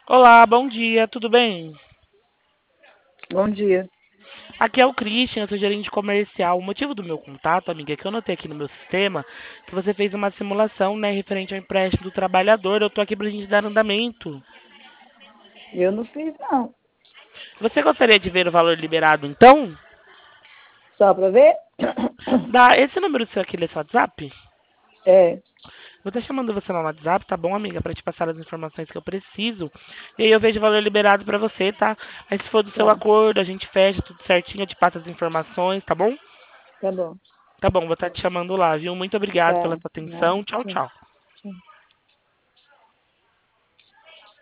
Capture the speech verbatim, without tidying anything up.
Olá, bom dia, tudo bem? Bom dia. Aqui é o Christian, eu sou gerente comercial. O motivo do meu contato, amiga, é que eu notei aqui no meu sistema que você fez uma simulação, né, referente ao empréstimo do trabalhador. Eu tô aqui pra gente dar andamento. Eu não fiz, não. Você gostaria de ver o valor liberado, então? Só para ver? Dá esse número seu aqui nesse WhatsApp? É, Vou estar chamando você lá no WhatsApp, tá bom, amiga, pra te passar as informações que eu preciso. E aí eu vejo o valor liberado pra você, tá? Aí se for do seu tá, acordo, a gente fecha tudo certinho, eu te passo as informações, tá bom? tá bom. Tá bom, vou estar te chamando lá, viu? Muito obrigado pela Tá, sua nada. atenção. Tchau, tchau.